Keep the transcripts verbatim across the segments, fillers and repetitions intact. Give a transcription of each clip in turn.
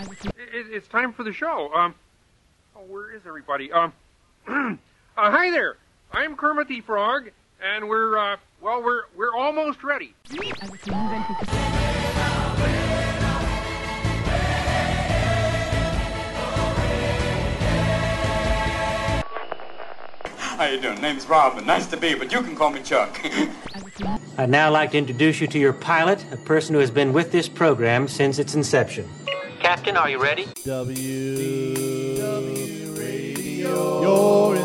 It, it's time for the show. Um, oh, where is everybody? Um, uh, hi there. I'm Kermit the Frog, and we're uh, well, we're we're almost ready. How you doing? Name's Robin. Nice to be you, but you can call me Chuck. I'd now like to introduce you to your pilot, a person who has been with this program since its inception. Captain, are you ready? W W Radio, your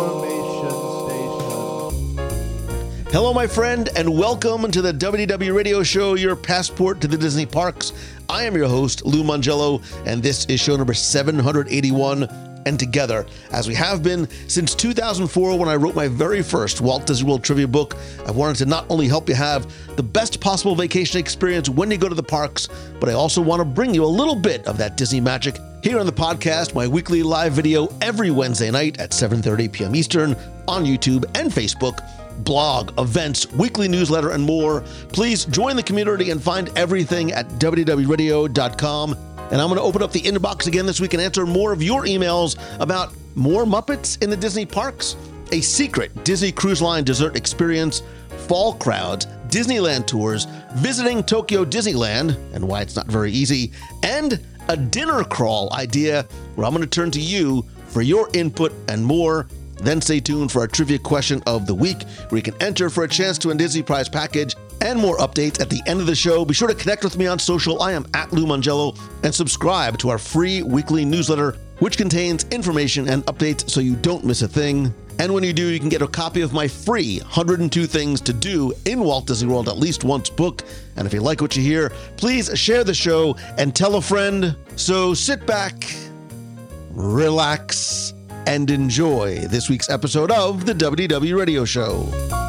information station. Hello, my friend, and welcome to the W W Radio Show, your passport to the Disney parks. I am your host, Lou Mangello, and this is show number seven hundred eighty-one. And together, as we have been since two thousand four when I wrote my very first Walt Disney World trivia book, I wanted to not only help you have the best possible vacation experience when you go to the parks, but I also want to bring you a little bit of that Disney magic here on the podcast, my weekly live video every Wednesday night at seven thirty p.m. Eastern on YouTube and Facebook, blog, events, weekly newsletter, and more. Please join the community and find everything at w w radio dot com. And I'm going to open up the inbox again this week and answer more of your emails about more Muppets in the Disney parks, a secret Disney Cruise Line dessert experience, fall crowds, Disneyland tours, visiting Tokyo Disneyland, and why it's not very easy, and a dinner crawl idea where I'm going to turn to you for your input and more. Then stay tuned for our trivia question of the week, where you can enter for a chance to win a Disney Prize package and more updates at the end of the show. Be sure to connect with me on social. I am at Lou Mangello, and subscribe to our free weekly newsletter, which contains information and updates so you don't miss a thing. And when you do, you can get a copy of my free one hundred two Things to Do in Walt Disney World at least once book. And if you like what you hear, please share the show and tell a friend. So sit back, relax, and enjoy this week's episode of the W W Radio Show.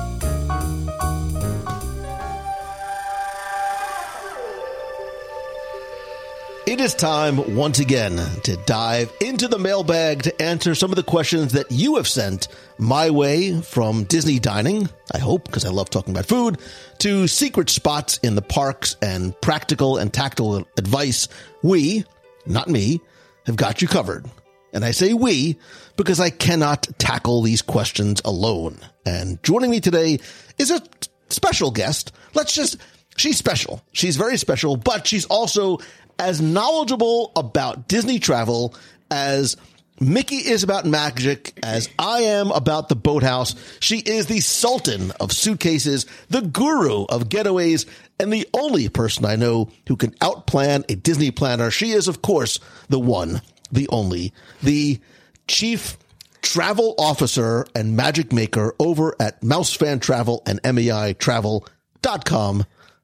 It is time once again to dive into the mailbag to answer some of the questions that you have sent my way, from Disney dining, I hope, because I love talking about food, to secret spots in the parks and practical and tactile advice. We, not me, have got you covered. And I say we because I cannot tackle these questions alone. And joining me today is a special guest. Let's just, she's special. She's very special, but she's also as knowledgeable about Disney travel as Mickey is about magic, as I am about the boathouse. She is the sultan of suitcases, the guru of getaways, and the only person I know who can outplan a Disney planner. She is, of course, the one, the only, the chief travel officer and magic maker over at Mousefan Travel and M E I Travel dot com,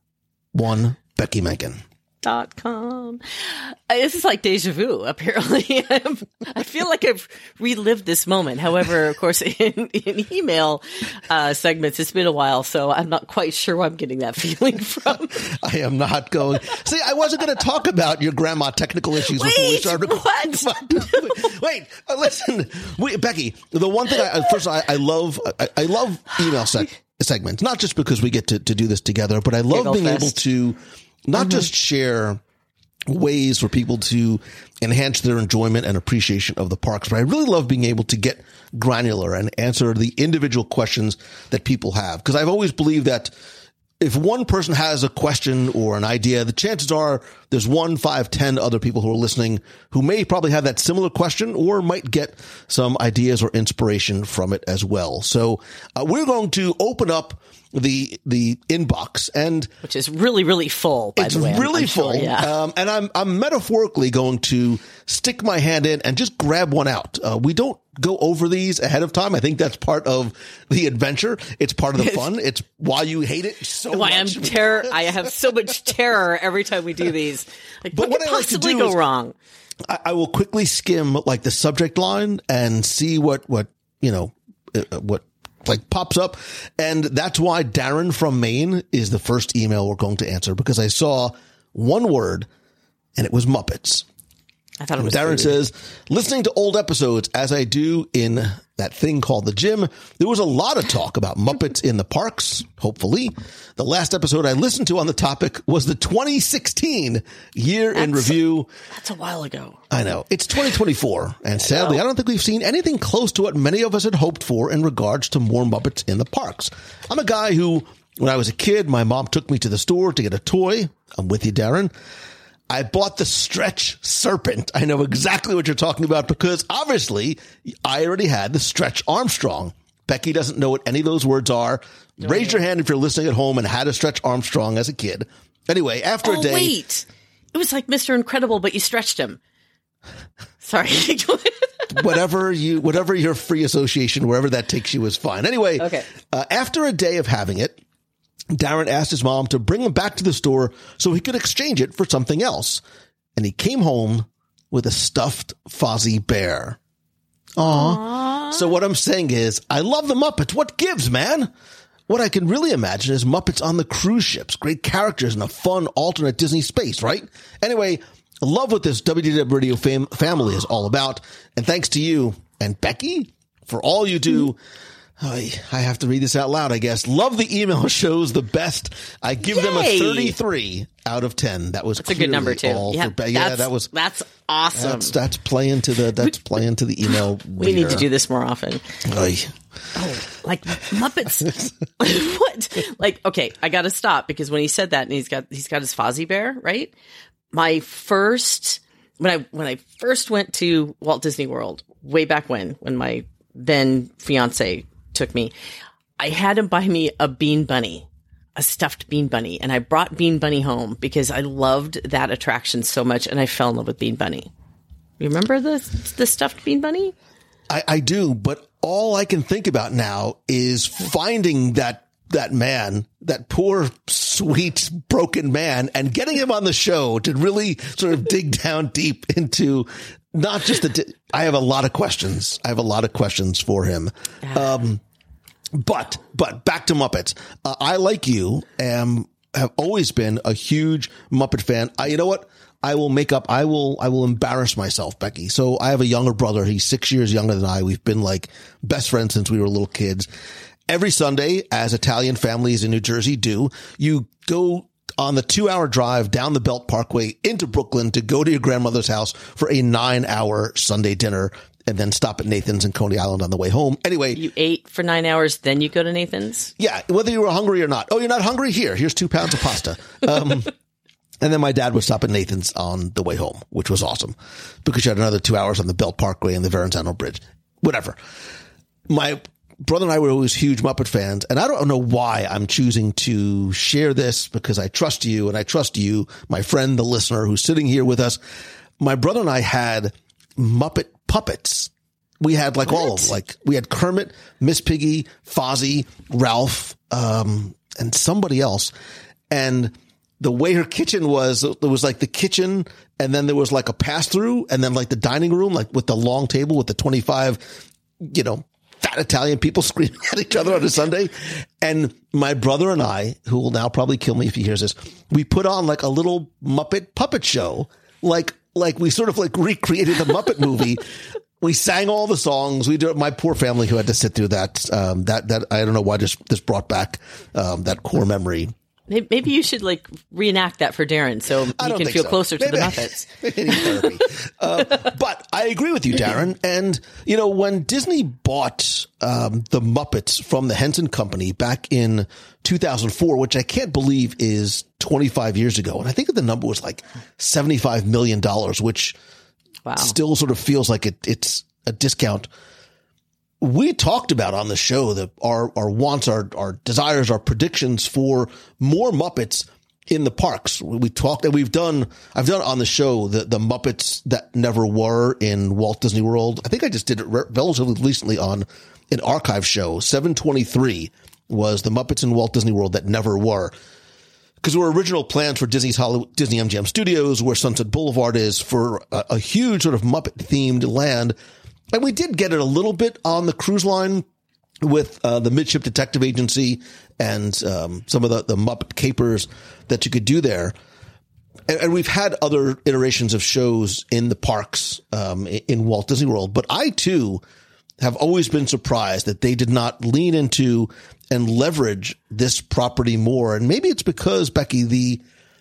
one Becky Menken. Dot com. This is like deja vu, apparently. I feel like I've relived this moment. However, of course, in, in email uh, segments, it's been a while, so I'm not quite sure where I'm getting that feeling from. I am not going. See, I wasn't going to talk about your grandma technical issues Wait, before we started. What? Wait, uh, listen, we, Becky. The one thing, I, first, I, I love, I, I love email seg- segments, not just because we get to, to do this together, but I love Giggle being fest. able to not mm-hmm. just share ways for people to enhance their enjoyment and appreciation of the parks, but I really love being able to get granular and answer the individual questions that people have. Because I've always believed that if one person has a question or an idea, the chances are there's one, five, ten other people who are listening who may probably have that similar question or might get some ideas or inspiration from it as well. So uh, we're going to open up the the inbox, and which is really really full, by it's the way. I'm, really I'm full. Sure, yeah. Um, and I'm I'm metaphorically going to stick my hand in and just grab one out. Uh, we don't go over these ahead of time. I think that's part of the adventure. It's part of the fun. It's why you hate it so why much. I'm terror. I have so much terror every time we do these. Like, But what what could I like to possibly do go is- wrong? I, I will quickly skim like the subject line and see what what you know uh, what. like pops up. And that's why Darren from Maine is the first email we're going to answer, because I saw one word and it was Muppets. I thought it was Darren food. says, listening to old episodes as I do in that thing called the gym, there was a lot of talk about Muppets in the parks, hopefully. The last episode I listened to on the topic was the twenty sixteen year in That's- review. That's a while ago. I know. It's twenty twenty-four, and sadly, I don't think we've seen anything close to what many of us had hoped for in regards to more Muppets in the parks. I'm a guy who, when I was a kid, my mom took me to the store to get a toy. I'm with you, Darren. I bought the Stretch Serpent. I know exactly what you're talking about because obviously I already had the Stretch Armstrong. Becky doesn't know what any of those words are. No, Raise your hand if you're listening at home and had a Stretch Armstrong as a kid. Anyway, after oh, a day. wait. It was like Mister Incredible, but you stretched him. Sorry. whatever you, whatever your free association, wherever that takes you is fine. Anyway, okay. uh, after a day of having it, Darren asked his mom to bring him back to the store so he could exchange it for something else. And he came home with a stuffed Fozzie Bear. Aww. Aww. So what I'm saying is, I love the Muppets. What gives, man? What I can really imagine is Muppets on the cruise ships. Great characters in a fun alternate Disney space, right? Anyway, I love what this W D W Radio fam- family is all about. And thanks to you and Becky for all you do. Mm-hmm. I, I have to read this out loud, I guess. Love the email shows the best. I give Yay. them a thirty-three out of ten. That was that's a good number too. Yeah, for, yeah, that was that's awesome. That's, that's playing to the that's playing to the email. We reader. Need to do this more often. Oy. Oh, like Muppets. What? Like, okay, I got to stop because when he said that, and he's got he's got his Fozzie Bear, right? My first when I when I first went to Walt Disney World way back when, when my then fiance took me, I had him buy me a Bean Bunny, a stuffed Bean Bunny. And I brought Bean Bunny home because I loved that attraction so much. And I fell in love with Bean Bunny. Remember the, the stuffed Bean Bunny? I, I do. But all I can think about now is finding that, that man, that poor, sweet, broken man, and getting him on the show to really sort of dig down deep into not just the, I have a lot of questions. I have a lot of questions for him. Um, but, but back to Muppets. Uh, I, like you, am, have always been a huge Muppet fan. I, you know what? I will make up, I will, I will embarrass myself, Becky. So I have a younger brother. He's six years younger than I. We've been like best friends since we were little kids. Every Sunday, as Italian families in New Jersey do, you go on the two hour drive down the Belt Parkway into Brooklyn to go to your grandmother's house for a nine hour Sunday dinner and then stop at Nathan's in Coney Island on the way home. Anyway. You ate for nine hours, then you go to Nathan's? Yeah. Whether you were hungry or not. Oh, you're not hungry? Here, here's two pounds of pasta. Um, and then my dad would stop at Nathan's on the way home, which was awesome because you had another two hours on the Belt Parkway and the Verrazano Bridge. Whatever. My brother and I were always huge Muppet fans, and I don't know why I'm choosing to share this because I trust you and I trust you, my friend, the listener who's sitting here with us. My brother and I had Muppet puppets. We had like what? all of them. Like we had Kermit, Miss Piggy, Fozzie, Ralph, um, and somebody else. And the way her kitchen was, it was like the kitchen and then there was like a pass through and then like the dining room, like with the long table with the twenty-five, you know, fat Italian people screaming at each other on a Sunday. And my brother and I, who will now probably kill me if he hears this, we put on like a little Muppet puppet show. Like, like we sort of like recreated the Muppet movie. We sang all the songs. We did my poor family who had to sit through that. Um, that, that, I don't know why this, this brought back, um, that core memory. Maybe you should like reenact that for Darren so he can feel so. closer maybe, to the Muppets. Maybe therapy. uh, but I agree with you, Darren. And, you know, when Disney bought um, the Muppets from the Henson Company back in two thousand four, which I can't believe is twenty-five years ago, and I think the number was like seventy-five million dollars, which wow. still sort of feels like it, it's a discount. We talked about on the show that our, our wants, our, our desires, our predictions for more Muppets in the parks. We talked and we've done, I've done on the show the, the Muppets that never were in Walt Disney World. I think I just did it re- relatively recently on an archive show. seven twenty-three was the Muppets in Walt Disney World that never were. Because there were original plans for Disney's Hollywood, Disney M G M Studios, where Sunset Boulevard is, for a, a huge sort of Muppet themed land. And we did get it a little bit on the cruise line with uh, the Midship Detective Agency and um, some of the, the Muppet capers that you could do there. and, and we've had other iterations of shows in the parks um, in Walt Disney World, but I too have always been surprised that they did not lean into and leverage this property more. And maybe it's because, Becky, the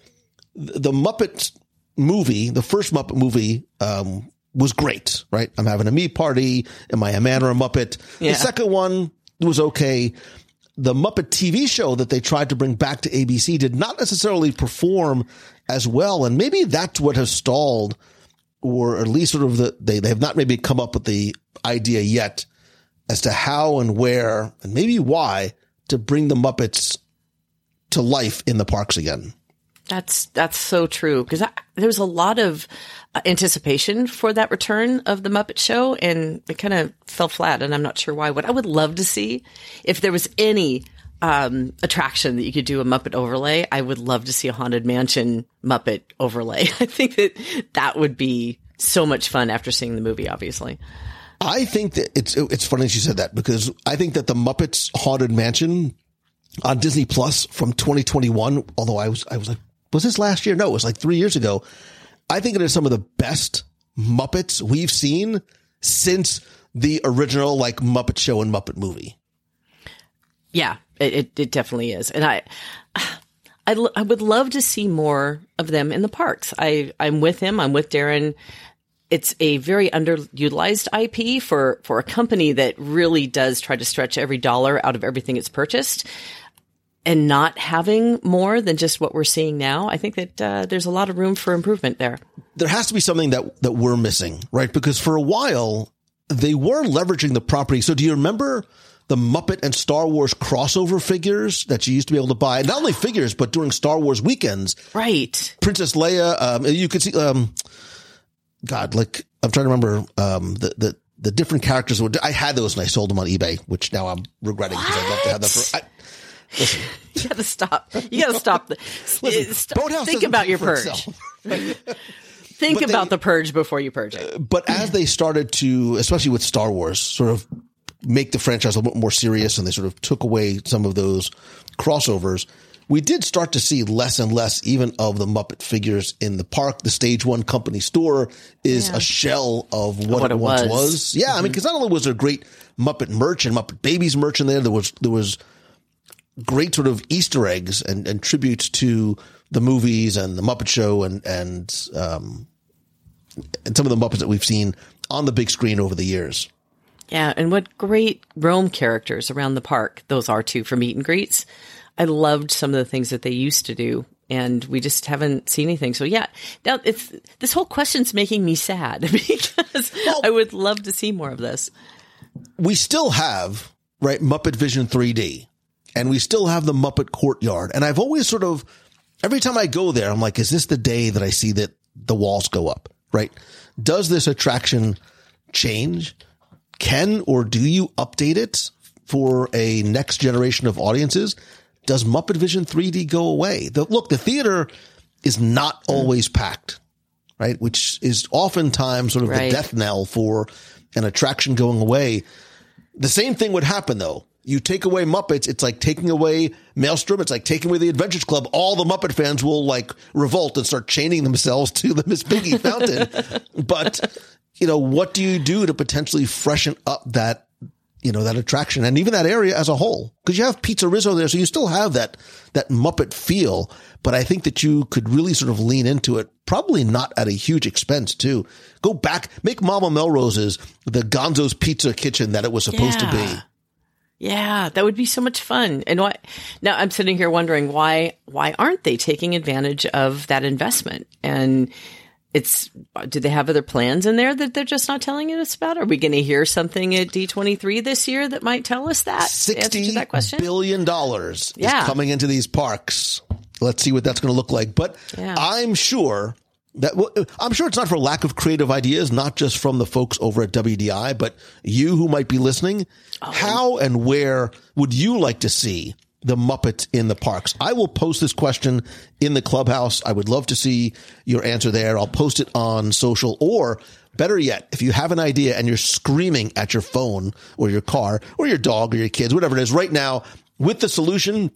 the Muppet movie, the first Muppet movie, um, was great, right? I'm having a me party. Am I a man or a Muppet? Yeah. The second one was okay. The Muppet T V show that they tried to bring back to A B C did not necessarily perform as well. And maybe that's what has stalled, or at least sort of the, they, they have not maybe come up with the idea yet as to how and where and maybe why to bring the Muppets to life in the parks again. That's, that's so true. Cause I, there was a lot of uh, anticipation for that return of the Muppet Show, and it kind of fell flat, and I'm not sure why. What I would love to see, if there was any um, attraction that you could do a Muppet overlay, I would love to see a Haunted Mansion Muppet overlay. I think that that would be so much fun after seeing the movie, obviously. I think that it's, it's funny that you said that, because I think that the Muppets Haunted Mansion on Disney Plus from twenty twenty-one, although I was, I was like, was this last year? No, it was like three years ago. I think it is some of the best Muppets we've seen since the original like Muppet Show and Muppet movie. Yeah, it, it, it definitely is. And I, I, I would love to see more of them in the parks. I, I'm with him. I'm with Darren. It's a very underutilized I P for, for a company that really does try to stretch every dollar out of everything it's purchased. And not having more than just what we're seeing now, I think that uh, there's a lot of room for improvement there. There has to be something that, that we're missing, right? Because for a while, they were leveraging the property. So do you remember the Muppet and Star Wars crossover figures that you used to be able to buy? Not only figures, but during Star Wars weekends. Right. Princess Leia, um, you could see, um, God, like, I'm trying to remember um, the, the, the different characters. I had those and I sold them on eBay, which now I'm regretting because I'd love to have them for... I, Listen. You gotta stop. You gotta stop. The, Listen, stop. Think about your purge. Think but about they, the purge before you purge it. But as they started to, especially with Star Wars, sort of make the franchise a little bit more serious, and they sort of took away some of those crossovers, we did start to see less and less even of the Muppet figures in the park. The Stage One company store is yeah. a shell of what, what it, it once was. was. Yeah, mm-hmm. I mean, because not only was there great Muppet merch and Muppet Babies merch in there, there was there was great sort of Easter eggs and, and tributes to the movies and the Muppet Show and, and, um, and some of the Muppets that we've seen on the big screen over the years. Yeah. And what great Rome characters around the park those are too for meet and greets. I loved some of the things that they used to do, and we just haven't seen anything. So yeah, now it's, this whole question's making me sad because well, I would love to see more of this. We still have, right, Muppet Vision three D. And we still have the Muppet Courtyard. And I've always sort of, every time I go there, I'm like, is this the day that I see that the walls go up, right? Does this attraction change? Can or do you update it for a next generation of audiences? Does Muppet Vision three D go away? The, look, the theater is not always packed, right? Which is oftentimes sort of right. the death knell for an attraction going away. The same thing would happen, though. You take away Muppets, it's like taking away Maelstrom, it's like taking away the Adventures Club. All the Muppet fans will like revolt and start chaining themselves to the Miss Piggy fountain. But, you know, what do you do to potentially freshen up that, you know, that attraction and even that area as a whole? Because you have Pizza Rizzo there, so you still have that, that Muppet feel. But I think that you could really sort of lean into it, probably not at a huge expense too. Go back, make Mama Melrose's the Gonzo's Pizza Kitchen that it was supposed yeah. to be. Yeah, that would be so much fun. And why, now I'm sitting here wondering why, why aren't they taking advantage of that investment? And it's, do they have other plans in there that they're just not telling us about? Are we going to hear something at D twenty-three this year that might tell us that? sixty that question? billion dollars yeah. is coming into these parks. Let's see what that's going to look like. But yeah. I'm sure that, well, I'm sure it's not for lack of creative ideas, not just from the folks over at W D I, but you who might be listening. Oh. How and where would you like to see the Muppets in the parks? I will post this question in the clubhouse. I would love to see your answer there. I'll post it on social, or better yet, if you have an idea and you're screaming at your phone or your car or your dog or your kids, whatever it is right now with the solution,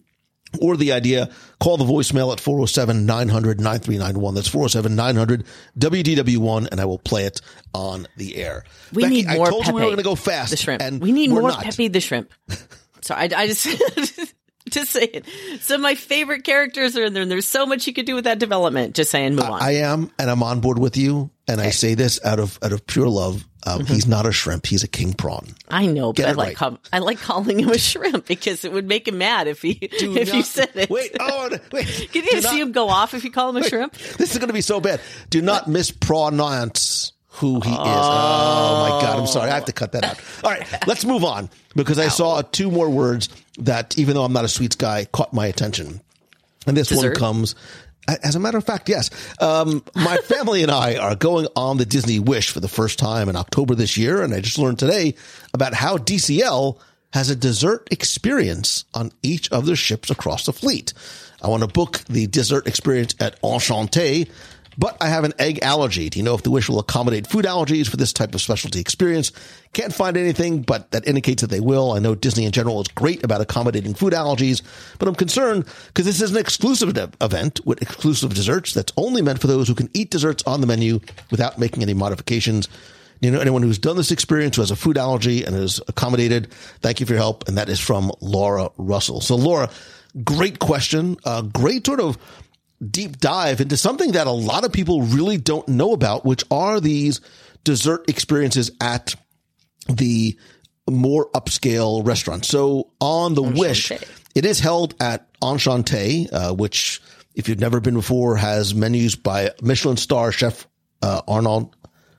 or the idea, call the voicemail at four oh seven, nine hundred, nine three nine one. That's four oh seven, nine hundred, W D W one, and I will play it on the air. We Becky, need more I told Pepe, you we were going to go fast. the shrimp. And we need we're more not. Pepe the shrimp. Sorry, I, I just just say it. So my favorite characters are in there, and there's so much you could do with that development. Just saying, move on. I am, and I'm on board with you, and okay. I say this out of out of pure love. Um, mm-hmm. He's not a shrimp; he's a king prawn. I know, Get but I it like right. call, I like calling him a shrimp because it would make him mad if he Do if not, you said it. Wait, oh, wait! Can you see him go off if you call him a wait, shrimp? This is going to be so bad. Do not mispronounce who he oh. is. Oh my God! I'm sorry. I have to cut that out. All right, let's move on because I Ow. saw two more words that, even though I'm not a sweets guy, caught my attention, and this Dessert? one comes. As a matter of fact, yes. Um, my family and I are going on the Disney Wish for the first time in October this year, and I just learned today about how D C L has a dessert experience on each of their ships across the fleet. I want to book the dessert experience at Enchanté, but I have an egg allergy. Do you know if the Wish will accommodate food allergies for this type of specialty experience? Can't find anything, but that indicates that they will. I know Disney in general is great about accommodating food allergies, but I'm concerned because this is an exclusive event with exclusive desserts that's only meant for those who can eat desserts on the menu without making any modifications. You know, anyone who's done this experience who has a food allergy and is accommodated, thank you for your help. And that is from Laura Russell. So Laura, great question. Uh, great sort of deep dive into something that a lot of people really don't know about, which are these dessert experiences at the more upscale restaurants. So on the Enchanté. Wish, it is held at Enchanté, uh, which, if you've never been before, has menus by Michelin star chef uh, Arnaud,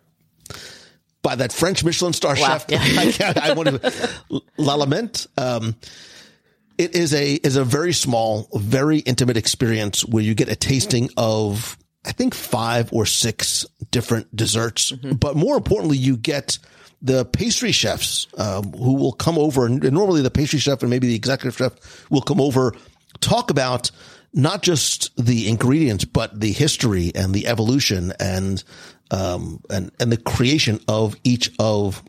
by that French Michelin star wow. chef. Yeah. I, can't, I want to Lallement. Um, It is a is a very small, very intimate experience where you get a tasting of, I think, five or six different desserts. Mm-hmm. But more importantly, you get the pastry chefs um, who will come over. And normally the pastry chef and maybe the executive chef will come over, talk about not just the ingredients, but the history and the evolution and um, and and the creation of each of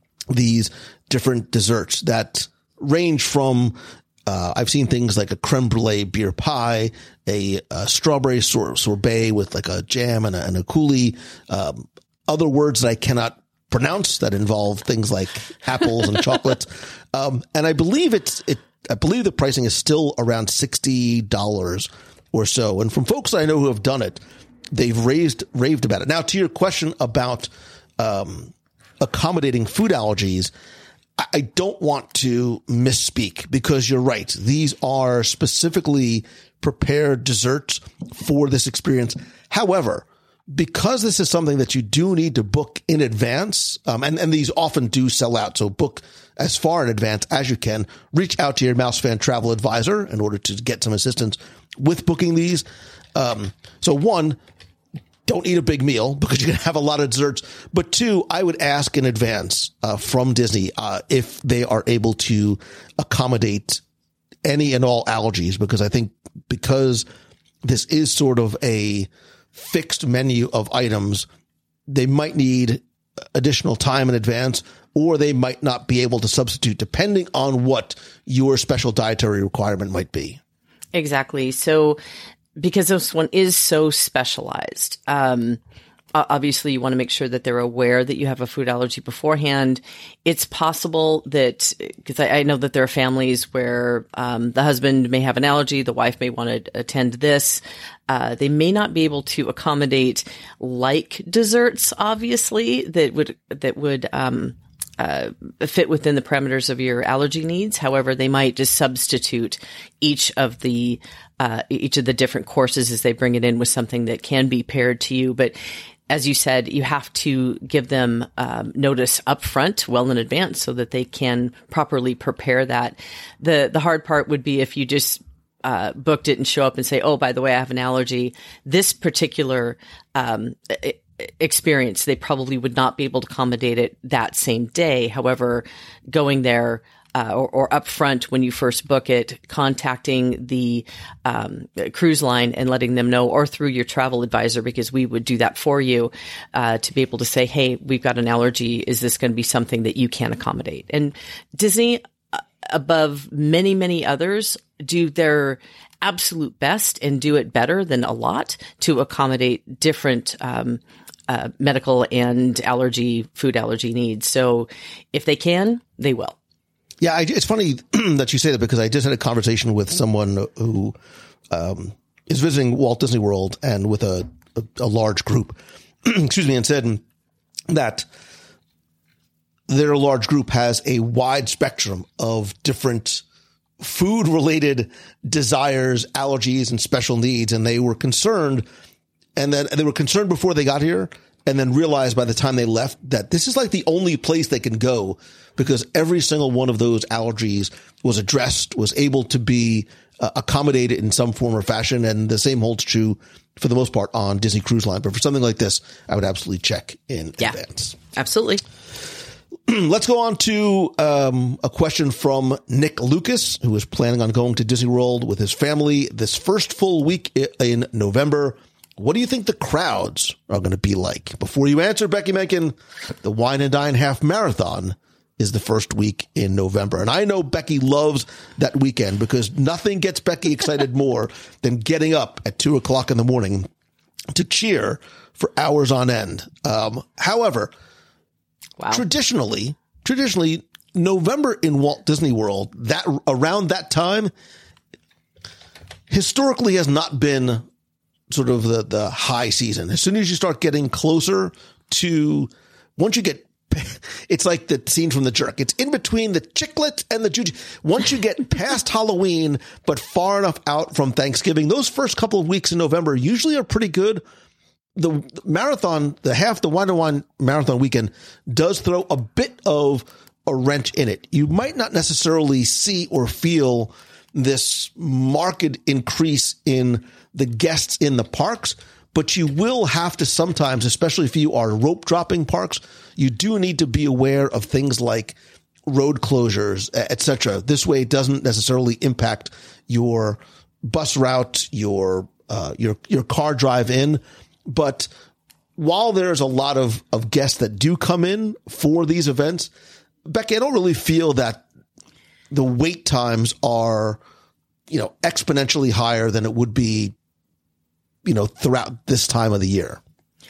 these different desserts that range from Uh, I've seen things like a creme brulee beer pie, a, a strawberry sor- sorbet with like a jam and a, and a coulis, um, other words that I cannot pronounce that involve things like apples and chocolates. Um, and I believe it's, it, I believe the pricing is still around sixty dollars or so. And from folks I know who have done it, they've raised, raved about it. Now, to your question about, um, accommodating food allergies, I don't want to misspeak because you're right. These are specifically prepared desserts for this experience. However, because this is something that you do need to book in advance, um, and, and these often do sell out. So book as far in advance as you can. Reach out to your Mouse Fan travel advisor in order to get some assistance with booking these. Um, so one, don't eat a big meal because you're going to have a lot of desserts. But two, I would ask in advance uh, from Disney uh, if they are able to accommodate any and all allergies, because I think because this is sort of a fixed menu of items, they might need additional time in advance, or they might not be able to substitute depending on what your special dietary requirement might be. Exactly. So because this one is so specialized, um, obviously you want to make sure that they're aware that you have a food allergy beforehand. It's possible that, because I, I know that there are families where um, the husband may have an allergy, the wife may want to attend this. Uh, they may not be able to accommodate like desserts, obviously, that would, that would, um, Uh, fit within the parameters of your allergy needs. However, they might just substitute each of the uh, each of the different courses as they bring it in with something that can be paired to you. But as you said, you have to give them um, notice up front, well in advance, so that they can properly prepare that. The the hard part would be if you just uh, booked it and show up and say, "Oh, by the way, I have an allergy." This particular um, it, experience, they probably would not be able to accommodate it that same day. However, going there uh, or, or up front when you first book it, contacting the um, cruise line and letting them know, or through your travel advisor, because we would do that for you, uh, to be able to say, hey, we've got an allergy. Is this going to be something that you can accommodate? And Disney, above many, many others, do their absolute best and do it better than a lot to accommodate different um, uh, medical and allergy, food allergy needs. So if they can, they will. Yeah, I, it's funny that you say that because I just had a conversation with someone who um, is visiting Walt Disney World and with a, a, a large group, excuse me, and said that their large group has a wide spectrum of different food-related desires, allergies, and special needs. And they were concerned, and then they were concerned before they got here, and then realized by the time they left that this is like the only place they can go because every single one of those allergies was addressed, was able to be uh, accommodated in some form or fashion. And the same holds true for the most part on Disney Cruise Line. But for something like this, I would absolutely check in yeah, advance. Absolutely. Let's go on to um, a question from Nick Lucas, who is planning on going to Disney World with his family this first full week in November. What do you think the crowds are going to be like? Before you answer, Becky Menken, the Wine and Dine Half Marathon is the first week in November. And I know Becky loves that weekend because nothing gets Becky excited more than getting up at two o'clock in the morning to cheer for hours on end. Um, however, wow. traditionally, traditionally, November in Walt Disney World, that around that time, historically has not been sort of the, the high season. As soon as you start getting closer to, once you get, it's like the scene from The Jerk. It's in between the chiclet and the juju. Once you get past Halloween, but far enough out from Thanksgiving, those first couple of weeks in November usually are pretty good. The marathon, the half, the Wine and Wine marathon weekend does throw a bit of a wrench in it. You might not necessarily see or feel this marked increase in the guests in the parks, but you will have to sometimes, especially if you are rope dropping parks, you do need to be aware of things like road closures, et cetera. This way it doesn't necessarily impact your bus route, your, uh, your, your car drive in. But while there's a lot of, of guests that do come in for these events, Becky, I don't really feel that the wait times are, you know, exponentially higher than it would be, you know, throughout this time of the year.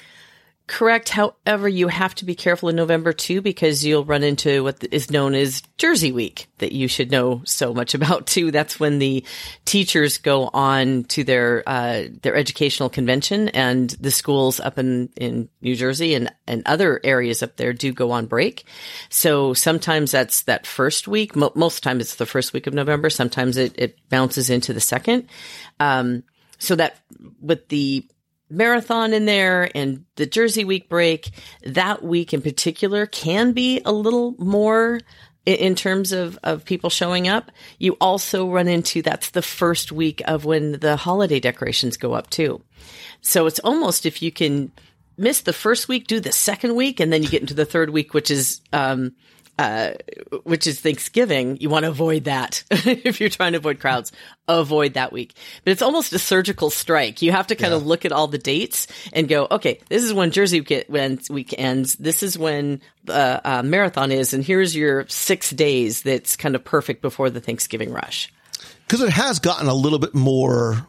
Correct. However, you have to be careful in November too, because you'll run into what is known as Jersey Week that you should know so much about too. That's when the teachers go on to their, uh, their educational convention, and the schools up in, in New Jersey and, and other areas up there do go on break. So sometimes that's that first week. Mo- most times it's the first week of November. Sometimes it, it bounces into the second. Um, so that with the marathon in there and the Jersey Week break, that week in particular can be a little more in, in terms of, of people showing up. You also run into, that's the first week of when the holiday decorations go up too. So it's almost, if you can miss the first week, do the second week, and then you get into the third week, which is, um, Uh, which is Thanksgiving. You want to avoid that. If you're trying to avoid crowds, avoid that week. But it's almost a surgical strike. You have to kind yeah. of look at all the dates and go, okay, this is when Jersey week ends. This is when the uh, marathon is. And here's your six days that's kind of perfect before the Thanksgiving rush. Because it has gotten a little bit more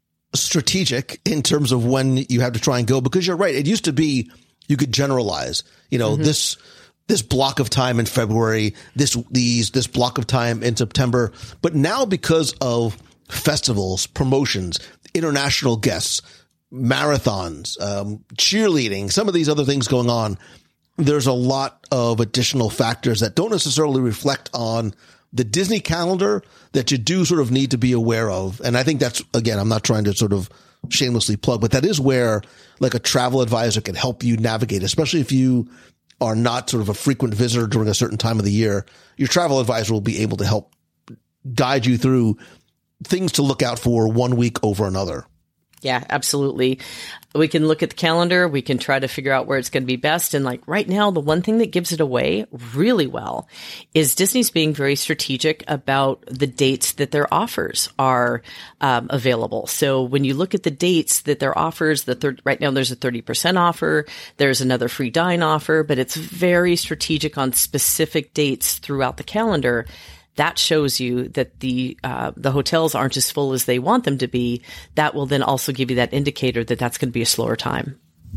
strategic in terms of when you have to try and go. Because you're right. It used to be you could generalize, you know, mm-hmm. this this block of time in February, this, these, this block of time in September. But now, because of festivals, promotions, international guests, marathons, um, cheerleading, some of these other things going on, there's a lot of additional factors that don't necessarily reflect on the Disney calendar that you do sort of need to be aware of. And I think that's, again, I'm not trying to sort of shamelessly plug, but that is where like a travel advisor can help you navigate, especially if you are not sort of a frequent visitor during a certain time of the year. Your travel advisor will be able to help guide you through things to look out for one week over another. Yeah, absolutely. We can look at the calendar. We can try to figure out where it's going to be best. And like right now, the one thing that gives it away really well is Disney's being very strategic about the dates that their offers are um, available. So when you look at the dates that their offers, the third, right now there's a thirty percent offer. There's another free dine offer, but it's very strategic on specific dates throughout the calendar. that shows you that the uh, the hotels aren't as full as they want them to be. That will then also give you that indicator that that's going to be a slower time.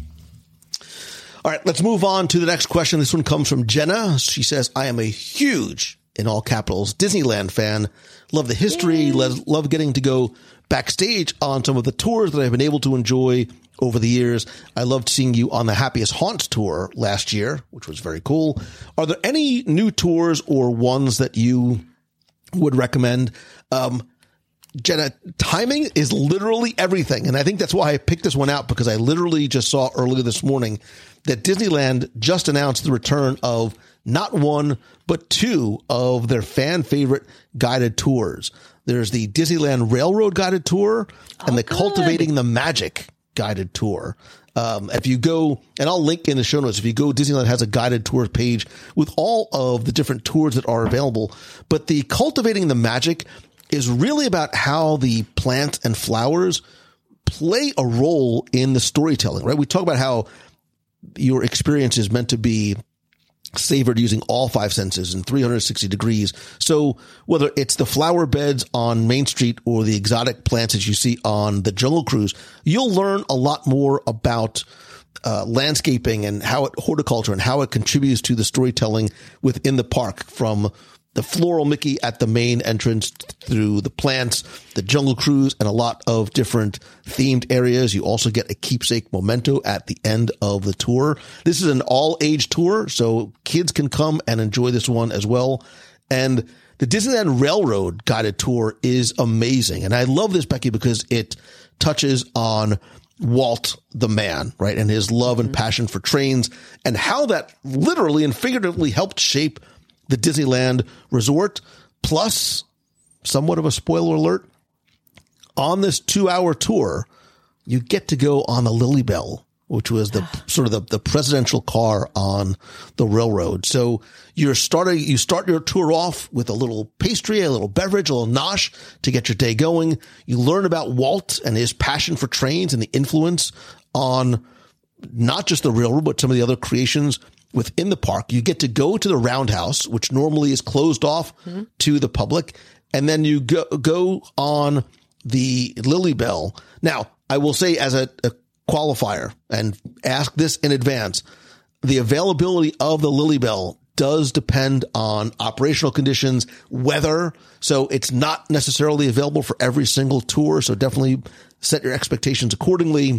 All right, let's move on to the next question. This one comes from Jenna. She says, I am a huge, in all capitals, Disneyland fan. Love the history. Lo- love getting to go backstage on some of the tours that I've been able to enjoy over the years. I loved seeing you on the Happiest Haunts tour last year, which was very cool. Are there any new tours or ones that you would recommend? Um, Jenna, timing is literally everything. And I think that's why I picked this one out, because I literally just saw earlier this morning that Disneyland just announced the return of not one, but two of their fan favorite guided tours. There's the Disneyland Railroad guided tour and oh, the good. Cultivating the Magic guided tour. Um, if you go, and I'll link in the show notes, if you go, Disneyland has a guided tour page with all of the different tours that are available. But the Cultivating the Magic is really about how the plants and flowers play a role in the storytelling, right? We talk about how your experience is meant to be savored using all five senses in three hundred sixty degrees. So whether it's the flower beds on Main Street or the exotic plants that you see on the Jungle Cruise, you'll learn a lot more about uh, landscaping and how it, horticulture and how it contributes to the storytelling within the park, from the floral Mickey at the main entrance through the plants, the Jungle Cruise, and a lot of different themed areas. You also get a keepsake memento at the end of the tour. This is an all-age tour, so kids can come and enjoy this one as well. And the Disneyland Railroad guided tour is amazing. And I love this, Becky, because it touches on Walt the man, right, and his love and passion for trains, and how that literally and figuratively helped shape the Disneyland Resort. Plus, somewhat of a spoiler alert, on this two-hour tour, you get to go on the Lily Bell, which was the sort of the, the presidential car on the railroad. So you're starting, you start your tour off with a little pastry, a little beverage, a little nosh to get your day going. You learn about Walt and his passion for trains and the influence on not just the railroad, but some of the other creations within the park. You get to go to the Roundhouse, which normally is closed off mm-hmm. to the public. And then you go, go on the Lily Bell. Now, I will say as a, a qualifier, and ask this in advance, the availability of the Lily Bell does depend on operational conditions, weather. So it's not necessarily available for every single tour. So definitely set your expectations accordingly,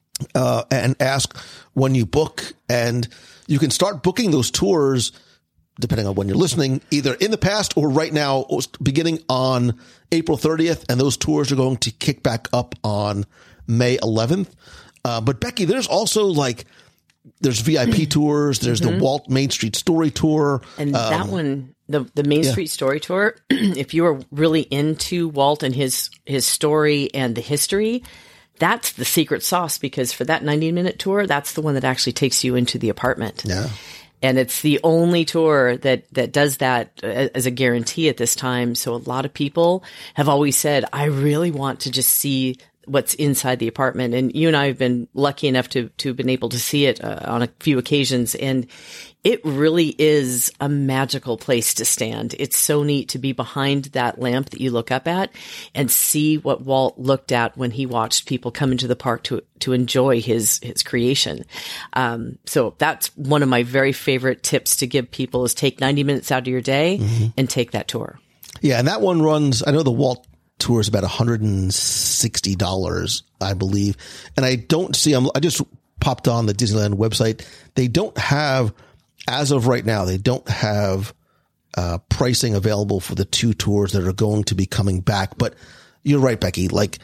uh, and ask when you book. And you can start booking those tours, depending on when you're listening, either in the past or right now, beginning on April thirtieth. And those tours are going to kick back up on May eleventh. Uh, but Becky, there's also like, there's V I P tours. There's mm-hmm. the Walt Main Street Story Tour. And um, that one, the, the Main yeah. Street Story Tour, if you are really into Walt and his, his story and the history, that's the secret sauce, because for that ninety minute tour, that's the one that actually takes you into the apartment. Yeah. And it's the only tour that, that does that as a guarantee at this time. So a lot of people have always said, I really want to just see what's inside the apartment. And you and I have been lucky enough to, to have been able to see it uh, on a few occasions. And it really is a magical place to stand. It's so neat to be behind that lamp that you look up at and see what Walt looked at when he watched people come into the park to, to enjoy his, his creation. Um, so that's one of my very favorite tips to give people, is take ninety minutes out of your day mm-hmm. and take that tour. Yeah. And that one runs, I know the Walt tour is about one hundred sixty dollars, I believe. And I don't see, I'm, I just popped on the Disneyland website. They don't have, as of right now, they don't have uh, pricing available for the two tours that are going to be coming back. But you're right, Becky. Like,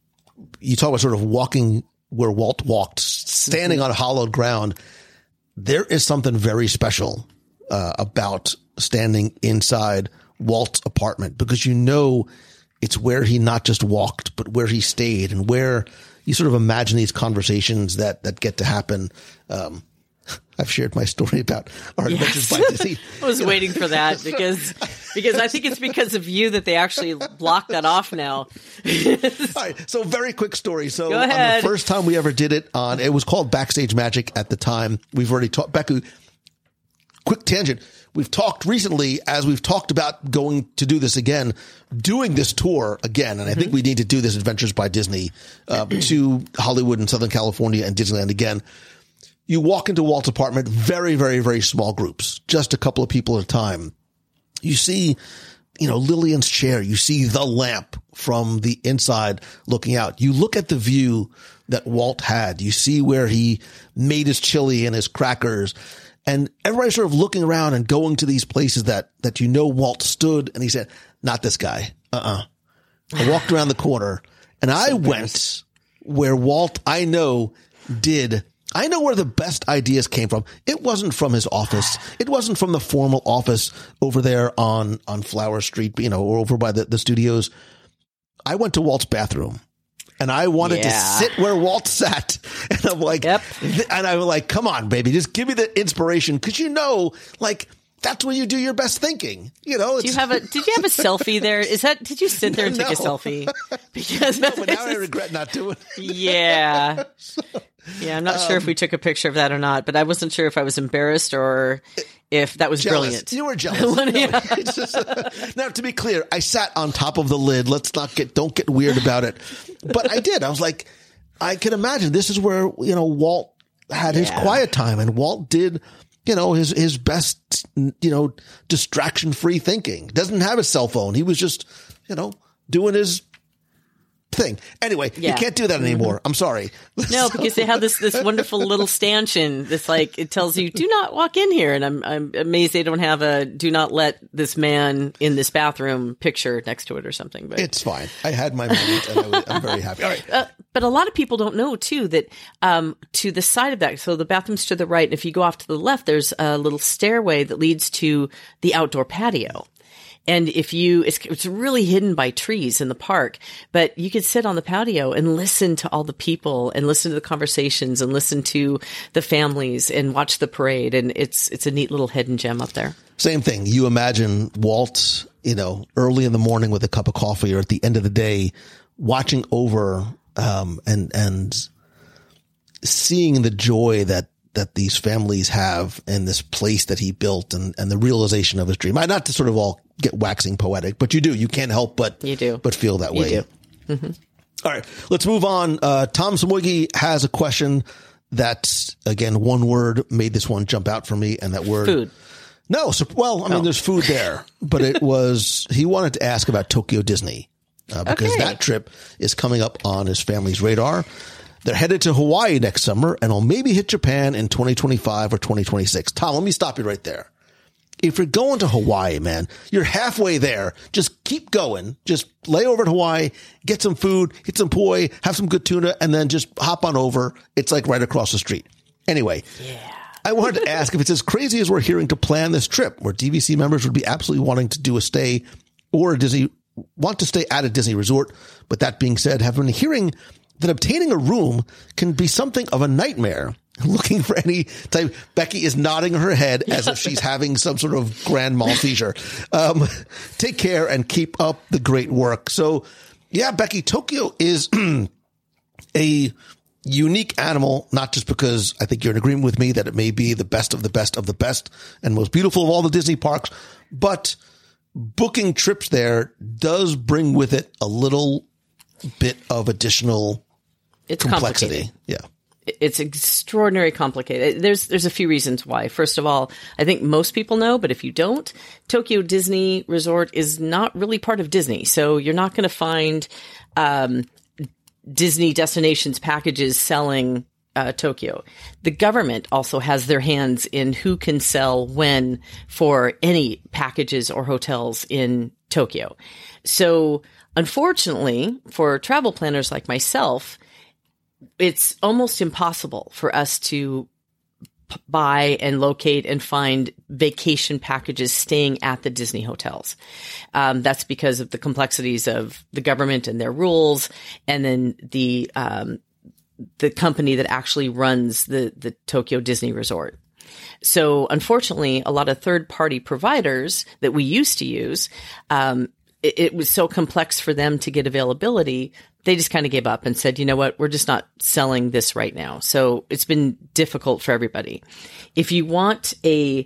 you talk about sort of walking where Walt walked, standing on hallowed ground. There is something very special uh, about standing inside Walt's apartment, because you know it's where he not just walked, but where he stayed, and where you sort of imagine these conversations that, that get to happen. Um, I've shared my story about our adventures yes. by Disney. I was waiting for that because, because I think it's because of you that they actually blocked that off now. All right. So very quick story. So Go on ahead. the first time we ever did it on, it was called Backstage Magic at the time. We've already talked, Becky, quick tangent. We've talked recently, as we've talked about going to do this again, doing this tour again. And I think we need to do this Adventures by Disney uh, to Hollywood and Southern California and Disneyland again. You walk into Walt's apartment, very, very, very small groups, just a couple of people at a time. You see, you know, Lillian's chair. You see the lamp from the inside looking out. You look at the view that Walt had. You see where he made his chili and his crackers. And everybody's sort of looking around and going to these places that, that you know Walt stood, and he said, not this guy. Uh-uh. I walked around the corner, and I went where Walt, I know, did. I know where the best ideas came from. It wasn't from his office. It wasn't from the formal office over there on, on Flower Street, you know, or over by the, the studios. I went to Walt's bathroom. And I wanted yeah. to sit where Walt sat. And I'm like, yep. and I'm like, come on, baby, just give me the inspiration. Cause you know, like, that's when you do your best thinking. You know, it's, do you have a, did you have a selfie there? Is that, did you sit there and no. take a selfie? Because no, but now I regret not doing it. Yeah. so, yeah. I'm not um, sure if we took a picture of that or not, but I wasn't sure if I was embarrassed or if that was jealous. brilliant. You were jealous. no, it's just, uh, now, to be clear, I sat on top of the lid. Let's not get, don't get weird about it. But I did. I was like, I can imagine this is where, you know, Walt had his yeah. quiet time, and Walt did, you know, his, his best, you know, distraction free thinking. Doesn't have a cell phone. He was just, you know, doing his thing. Anyway, yeah. you can't do that anymore. Mm-hmm. I'm sorry. No, because they have this this wonderful little stanchion that's like, it tells you, do not walk in here. And I'm I'm amazed they don't have a do not let this man in this bathroom picture next to it or something. But it's fine. I had my moment, and I was, I'm very happy. All right. Uh, but a lot of people don't know, too, that um, to the side of that, so the bathroom's to the right, and if you go off to the left, there's a little stairway that leads to the outdoor patio. And if you, it's, it's really hidden by trees in the park, but you could sit on the patio and listen to all the people and listen to the conversations and listen to the families and watch the parade. And it's, it's a neat little hidden gem up there. Same thing. You imagine Walt, you know, early in the morning with a cup of coffee or at the end of the day, watching over, um, and, and seeing the joy that, that these families have in this place that he built, and, and the realization of his dream. I, not to sort of all get waxing poetic, but you do. You can't help but you do. but feel that way. You do. Mm-hmm. All right, let's move on. Uh, Tom Samoygi has a question that, again, one word made this one jump out for me, and that word food. No, so, well, I mean, oh. there's food there, but it was he wanted to ask about Tokyo Disney uh, because okay. that trip is coming up on his family's radar. They're headed to Hawaii next summer, and will maybe hit Japan in twenty twenty-five or twenty twenty-six. Tom, let me stop you right there. If you're going to Hawaii, man, you're halfway there. Just keep going. Just lay over at Hawaii, get some food, get some poi, have some good tuna, and then just hop on over. It's like right across the street. Anyway, yeah. I wanted to ask if it's as crazy as we're hearing to plan this trip, where D V C members would be absolutely wanting to do a stay or a Disney, want to stay at a Disney resort. But that being said, have been hearing that obtaining a room can be something of a nightmare. Looking for any type. Becky is nodding her head as if she's having some sort of grand mal seizure. Um, take care and keep up the great work. So, yeah, Becky, Tokyo is a unique animal, not just because I think you're in agreement with me that it may be the best of the best of the best and most beautiful of all the Disney parks, but booking trips there does bring with it a little bit of additional it's complexity. Yeah. It's extraordinarily complicated. There's there's a few reasons why. First of all, I think most people know, but if you don't, Tokyo Disney Resort is not really part of Disney. So you're not going to find um, Disney destinations packages selling uh, Tokyo. The government also has their hands in who can sell when for any packages or hotels in Tokyo. So unfortunately, for travel planners like myself, it's almost impossible for us to p- buy and locate and find vacation packages staying at the Disney hotels. Um, that's because of the complexities of the government and their rules, and then the um, the company that actually runs the the Tokyo Disney Resort. So, unfortunately, a lot of third party providers that we used to use, um, it, it was so complex for them to get availability. They just kind of gave up and said, you know what, we're just not selling this right now. So it's been difficult for everybody. If you want a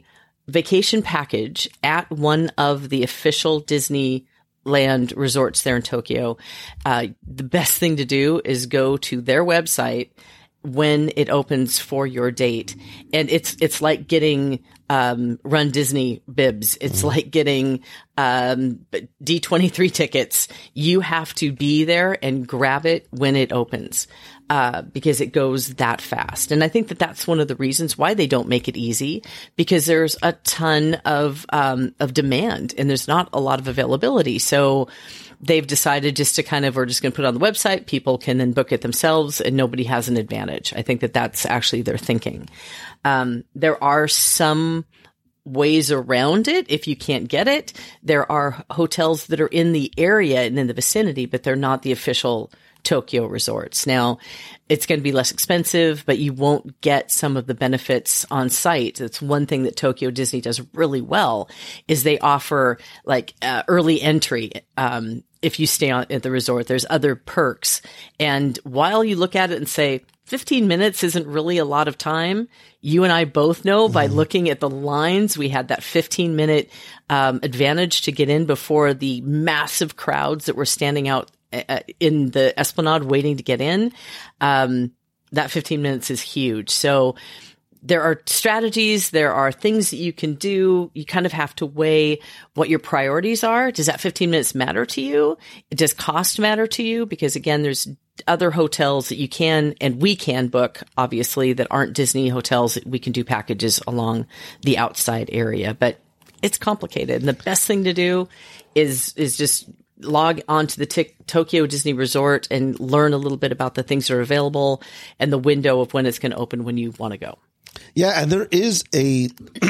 vacation package at one of the official Disneyland resorts there in Tokyo, uh, the best thing to do is go to their website when it opens for your date. And it's, it's like getting, um, Run Disney bibs. It's mm-hmm. like getting, um, D twenty-three tickets. You have to be there and grab it when it opens, uh, because it goes that fast. And I think that that's one of the reasons why they don't make it easy, because there's a ton of, um, of demand and there's not a lot of availability. So, they've decided just to kind of, we're just going to put it on the website. People can then book it themselves and nobody has an advantage. I think that that's actually their thinking. Um, there are some ways around it if you can't get it. There are hotels that are in the area and in the vicinity, but they're not the official Tokyo resorts. Now, it's going to be less expensive, but you won't get some of the benefits on site. That's one thing that Tokyo Disney does really well, is they offer like uh, early entry. Um, if you stay on, at the resort, there's other perks. And while you look at it and say, fifteen minutes isn't really a lot of time, you and I both know by looking at the lines, we had that fifteen minute um, advantage to get in before the massive crowds that were standing out uh, in the Esplanade waiting to get in. Um, that fifteen minutes is huge. So there are strategies, there are things that you can do. You kind of have to weigh what your priorities are. Does that fifteen minutes matter to you? Does cost matter to you? Because again, there's other hotels that you can, and we can book, obviously, that aren't Disney hotels. We can do packages along the outside area, but it's complicated. And the best thing to do is, is just log onto the t- Tokyo Disney Resort and learn a little bit about the things that are available and the window of when it's going to open when you want to go. Yeah. And there is a,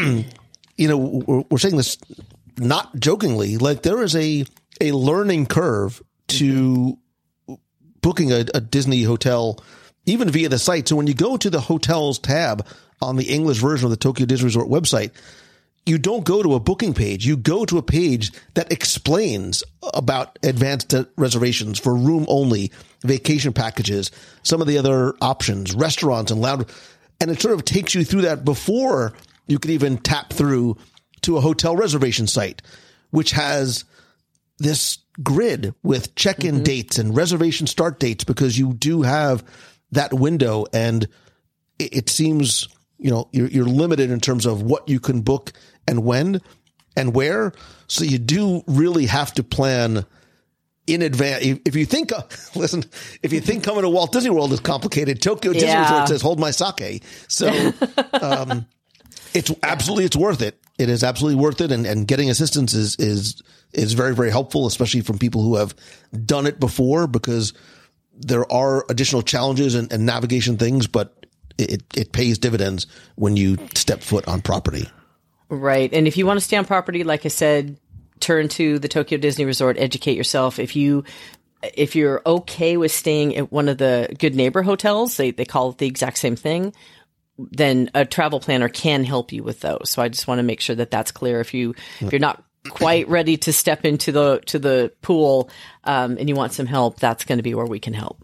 you know, we're, we're saying this not jokingly, like there is a, a learning curve to booking a, a Disney hotel, even via the site. So when you go to the hotels tab on the English version of the Tokyo Disney Resort website, you don't go to a booking page. You go to a page that explains about advanced reservations for room only, vacation packages, some of the other options, restaurants and lounge. And it sort of takes you through that before you can even tap through to a hotel reservation site, which has this grid with check-in mm-hmm. dates and reservation start dates, because you do have that window, and it, it seems, you know, you're, you're limited in terms of what you can book and when and where. So you do really have to plan in advance. If you think, uh, listen, if you think coming to Walt Disney World is complicated, Tokyo Disney yeah. Resort says, hold my sake. So, um, it's absolutely, it's worth it. It is absolutely worth it. And, and getting assistance is, is, is very, very helpful, especially from people who have done it before, because there are additional challenges and, and navigation things, but it, it pays dividends when you step foot on property. Right. And if you want to stay on property, like I said, turn to the Tokyo Disney Resort, educate yourself. If you, if you're okay with staying at one of the Good Neighbor hotels, they, they call it the exact same thing, then a travel planner can help you with those. So I just want to make sure that that's clear. If you, if you're not quite ready to step into the, to the pool, um, and you want some help, that's going to be where we can help.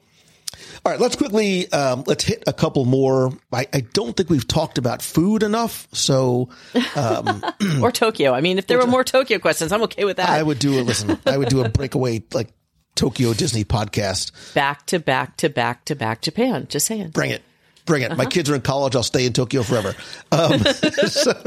All right, let's quickly, um, let's hit a couple more. I, I don't think we've talked about food enough. So, um, or Tokyo. I mean, if there were more Tokyo questions, I'm okay with that. I would do a, listen, I would do a breakaway, like Tokyo Disney podcast. Back to back to back to back Japan. Just saying. Bring it. Bring it. Uh-huh. My kids are in college. I'll stay in Tokyo forever. Um, so,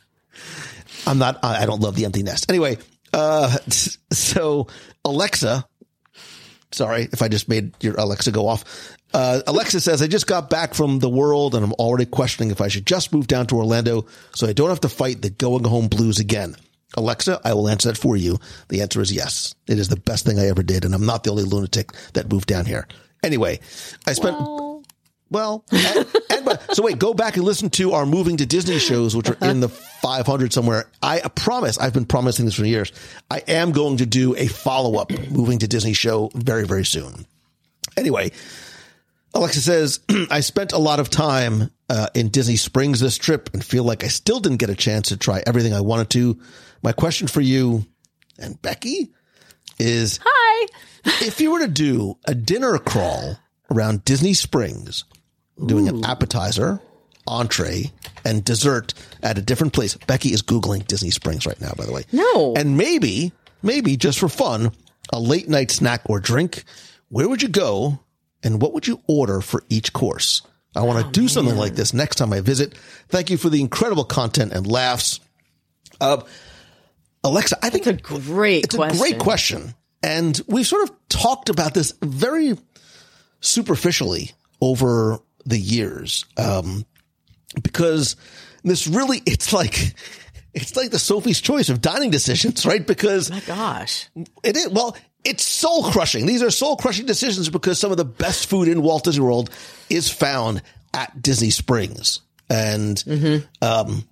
I'm not, I don't love the empty nest. Anyway, uh, so Alexa, sorry if I just made your Alexa go off. Uh, Alexa says, I just got back from the world and I'm already questioning if I should just move down to Orlando so I don't have to fight the going home blues again. Alexa, I will answer that for you. The answer is yes. It is the best thing I ever did. And I'm not the only lunatic that moved down here. Anyway, I spent... Well. Well, and, and, so wait, go back and listen to our Moving to Disney shows, which are in the five hundred somewhere. I promise, I've been promising this for years. I am going to do a follow-up Moving to Disney show very, very soon. Anyway, Alexa says, I spent a lot of time uh, in Disney Springs this trip and feel like I still didn't get a chance to try everything I wanted to. My question for you and Becky is, hi, if you were to do a dinner crawl around Disney Springs, doing Ooh. an appetizer, entree, and dessert at a different place. Becky is Googling Disney Springs right now, by the way. No. And maybe, maybe just for fun, a late night snack or drink. Where would you go and what would you order for each course? I want to oh, do something man. like this next time I visit. Thank you for the incredible content and laughs. Uh, Alexa, I think it's a great it's question. a great question. And we've sort of talked about this very superficially over the years. Um, because this really, it's like, it's like the Sophie's Choice of dining decisions, right? Because my gosh, it is, well, it's soul crushing. These are soul crushing decisions because some of the best food in Walt Disney World is found at Disney Springs. And, mm-hmm. um,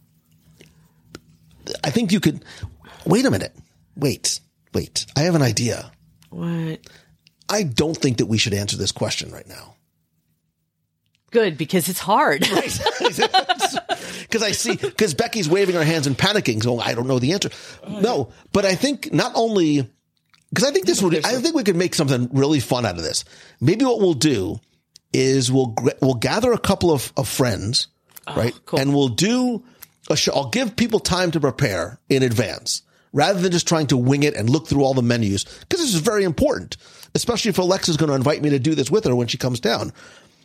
I think you could wait a minute. Wait, wait. I have an idea. What? I don't think that we should answer this question right now. Good, because it's hard. Right. Because I see, because Becky's waving her hands and panicking. So I don't know the answer. No, but I think not only, because I think this would, I think we could make something really fun out of this. Maybe what we'll do is we'll, we'll gather a couple of, of friends, oh, right? Cool. And we'll do a show. I'll give people time to prepare in advance rather than just trying to wing it and look through all the menus. Because this is very important, especially if Alexa's going to invite me to do this with her when she comes down.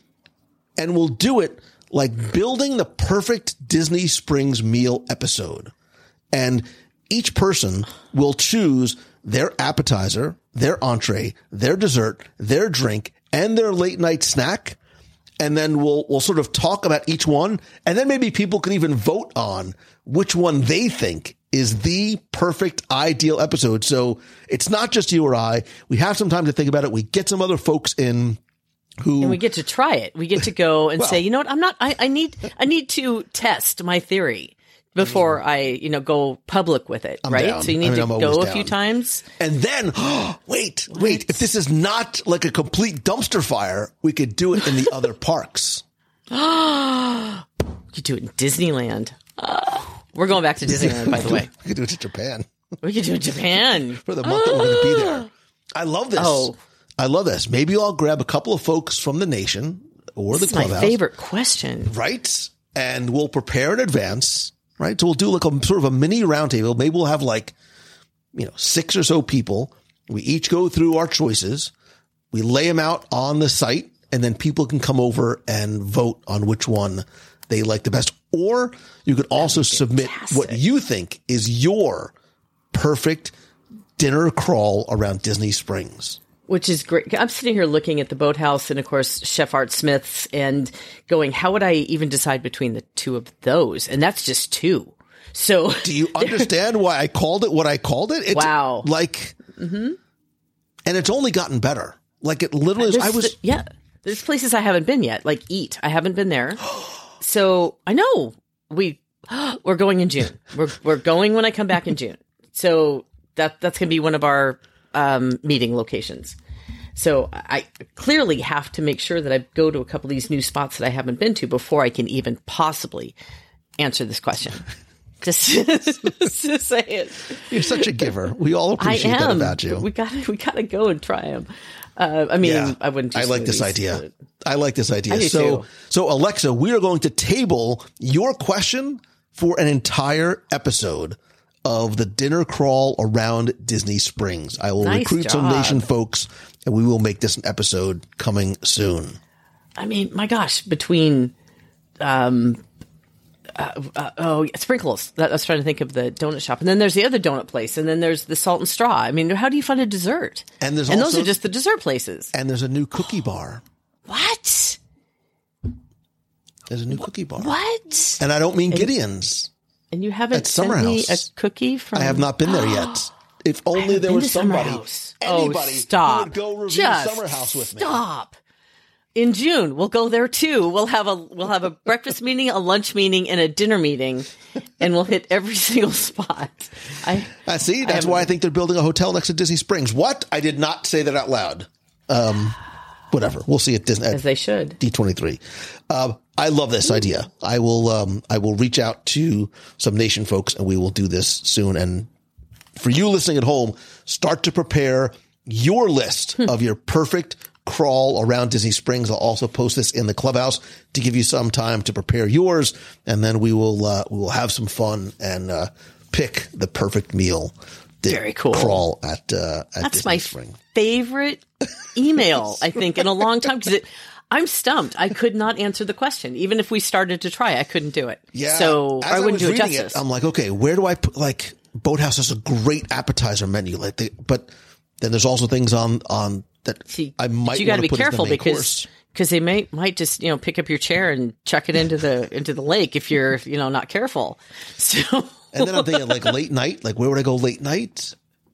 And we'll do it like building the perfect Disney Springs meal episode. And each person will choose their appetizer, their entree, their dessert, their drink, and their late night snack. And then we'll, we'll sort of talk about each one. And then maybe people can even vote on which one they think is the perfect ideal episode. So it's not just you or I. We have some time to think about it. We get some other folks in. Who, and we get to try it. We get to go and well, say, you know what? I'm not, I, I need, I need to test my theory before I, you know, go public with it. I'm right. Down. So you need I mean, to go a down. few times. And then wait, what? wait, if this is not like a complete dumpster fire, we could do it in the other parks. We could do it in Disneyland. Uh, we're going back to Disneyland, by the way. We could do it to Japan. We could do it in Japan. For the month that we're going to be there. I love this. Oh. I love this. Maybe I'll grab a couple of folks from the nation or this the clubhouse. This is my favorite question. Right. And we'll prepare in advance. Right. So we'll do like a sort of a mini roundtable. Maybe we'll have like, you know, six or so people. We each go through our choices. We lay them out on the site and then people can come over and vote on which one they like the best. Or you could also submit what you think is your perfect dinner crawl around Disney Springs. Which is great. I'm sitting here looking at the Boathouse and, of course, Chef Art Smith's and going, how would I even decide between the two of those? And that's just two. So do you understand why I called it what I called it? It's wow. Like, mm-hmm. And it's only gotten better. Like it literally is. I was. The, yeah. There's places I haven't been yet, like Eat. I haven't been there. So I know we, we're going in June. We're, we're going when I come back in June. So that, that's going to be one of our, Um, meeting locations. So I clearly have to make sure that I go to a couple of these new spots that I haven't been to before I can even possibly answer this question. Just, just say it. You're such a giver. We all appreciate that about you. We got we got to go and try them. Uh, I mean, yeah, I wouldn't. Do I like this these, idea. But... I like this idea. I do so, too. so Alexa, we are going to table your question for an entire episode of the dinner crawl around Disney Springs. I will nice recruit job. some nation folks and we will make this an episode coming soon. I mean, my gosh, between, um, uh, uh, oh, yeah, Sprinkles. That, I was trying to think of the donut shop. And then there's the other donut place. And then there's the Salt and Straw. I mean, how do you find a dessert? And there's and also, those are just the dessert places. And there's a new cookie bar. What? There's a new cookie bar. What? And I don't mean and, Gideon's. And you haven't At sent Summer me House. a cookie from... I have not been there yet. If only there was somebody, anybody oh, stop. who would go review Just Summer House with me. Stop. In June, we'll go there too. We'll have a we'll have a breakfast meeting, a lunch meeting, and a dinner meeting, and we'll hit every single spot. I, I see. That's I why I think they're building a hotel next to Disney Springs. What? I did not say that out loud. Um, whatever. We'll see at Disney. As they should. D twenty-three. Uh, I love this idea. I will. Um, I will reach out to some nation folks, and we will do this soon. And for you listening at home, start to prepare your list of your perfect crawl around Disney Springs. I'll also post this in the clubhouse to give you some time to prepare yours, and then we will uh, we will have some fun and uh, pick the perfect meal. Very cool. Crawl at uh, at That's Disney my Spring. favorite email, I think, in a long time, because I'm stumped. I could not answer the question. Even if we started to try, I couldn't do it. Yeah. So As I wouldn't was do it reading justice. I'm like, okay, where do I put, like, Boathouse has a great appetizer menu, like they, but then there's also things on on that See, I might. You got to wanna be put as the careful main because course. because they may might just you know pick up your chair and chuck it into the into the lake if you're you know not careful. So And then I'm thinking like late night, like where would I go late night?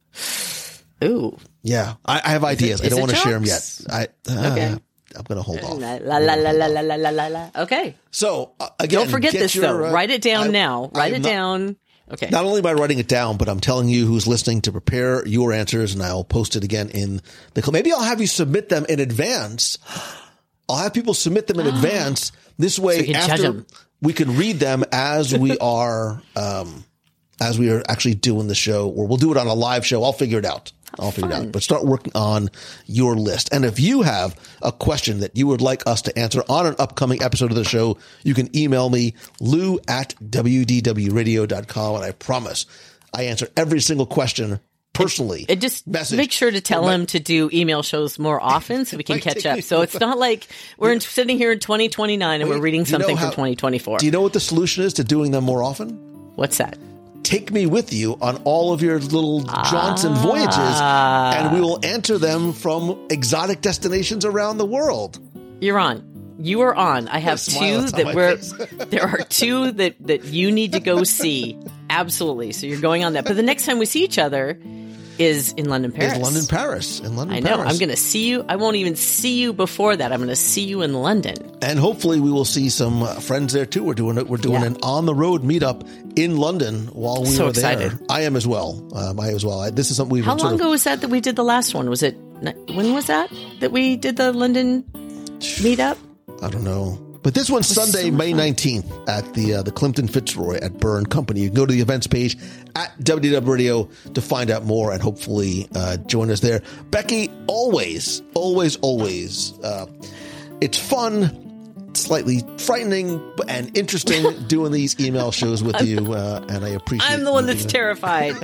ooh, Yeah, I, I have ideas. it- I don't is want it to share them jokes? yet. I uh, Okay. I'm going to hold off. la la la la la la la la la la. Okay, So uh, again, don't forget get this your, though. uh, Write it down I- now. Write I'm it not- down. Okay. Not only am I writing it down, but I'm telling you who's listening to prepare your answers, and I'll post it again in the club. Maybe I'll have you submit them in advance. I'll have people submit them in advance. This way, So we can judge after them. we can read them as we are, um, as we are actually doing the show, or we'll do it on a live show. I'll figure it out. I'll figure it out. But start working on your list. And if you have a question that you would like us to answer on an upcoming episode of the show, you can email me, lou at w d w radio dot com. And I promise I answer every single question personally. And just Message. make sure to tell It might- him to do email shows more often so we can might catch take up. me- So it's not like we're in, sitting here in twenty twenty-nine and Wait, we're reading do you know something how- from twenty twenty-four. Do you know what the solution is to doing them more often? What's that? Take me with you on all of your little jaunts and voyages, and we will answer them from exotic destinations around the world. You're on. You are on. I have smile two that's on that my we're. face. There are two that that you need to go see. Absolutely. So you're going on that. But the next time we see each other is in London, Paris. In London, Paris. In London, I know. Paris. I'm going to see you. I won't even see you before that. I'm going to see you in London. And hopefully we will see some uh, friends there too. We're doing it. We're doing Yeah. an on the road meetup in London while we So are there. excited. I am as well. Um, I as well. I, this is something we've How been sort long of, ago was that that we did the last one? Was it when was that that we did the London meetup? I don't know. But this one's Sunday, so May fun. nineteenth at the uh, the Clifton Fitzroy at Byrne Company. You can go to the events page at W D W Radio to find out more and hopefully uh, join us there. Becky, always, always, always, uh, it's fun, slightly frightening and interesting doing these email shows with you, uh, and I appreciate I'm the one you that's being- terrified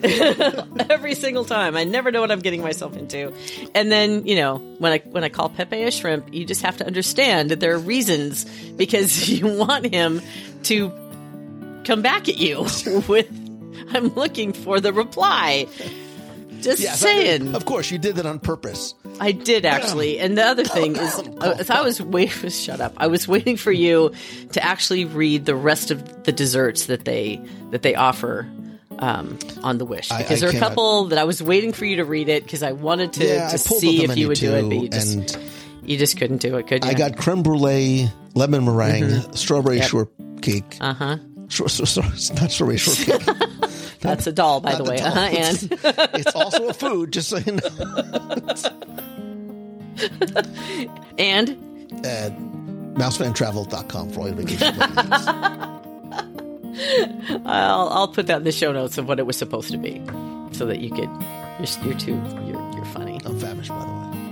every single time. I never know what I'm getting myself into. And then, you know, when I when I call Pepe a shrimp, you just have to understand that there are reasons because you want him to come back at you with I'm looking for the reply. Just Yes, I did. saying. Of course, you did that on purpose. I did actually. And the other thing is, uh, so I was waiting. Shut up! I was waiting for you to actually read the rest of the desserts that they that they offer um, on the Wish, I- because I there are a cannot- couple that I was waiting for you to read it because I wanted to, Yeah, to I pulled see up the if you menu would do it, too, but you just and you just couldn't do it, could you? I got creme brulee, lemon meringue, strawberry Yep. shortcake. uh huh. Short, so, so, it's not strawberry shortcake. That's a doll, by Not the the way. doll. Uh-huh, and It's also a food, just so you know. and At mousefan travel dot com for all your vacation plans. I'll I'll put that in the show notes of what it was supposed to be, so that you could. You're, you're too. You're you're funny. I'm famished, by the way.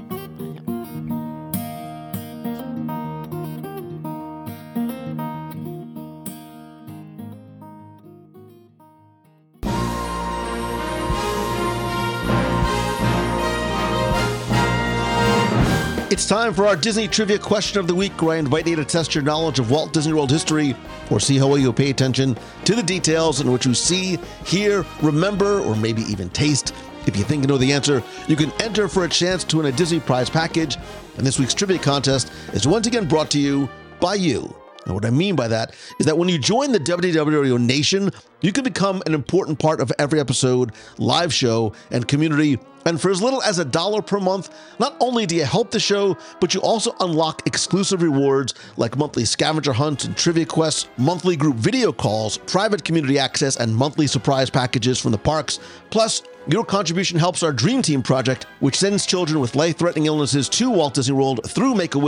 It's time for our Disney Trivia Question of the Week, where I invite you to test your knowledge of Walt Disney World history or see how well you pay attention to the details in which you see, hear, remember, or maybe even taste. If you think you know the answer, you can enter for a chance to win a Disney prize package. And this week's trivia contest is once again brought to you by you. And what I mean by that is that when you join the W D W Radio Nation, you can become an important part of every episode, live show, and community. And for as little as a dollar per month, not only do you help the show, but you also unlock exclusive rewards like monthly scavenger hunts and trivia quests, monthly group video calls, private community access, and monthly surprise packages from the parks. Plus, your contribution helps our Dream Team project, which sends children with life-threatening illnesses to Walt Disney World through Make-A-Wish.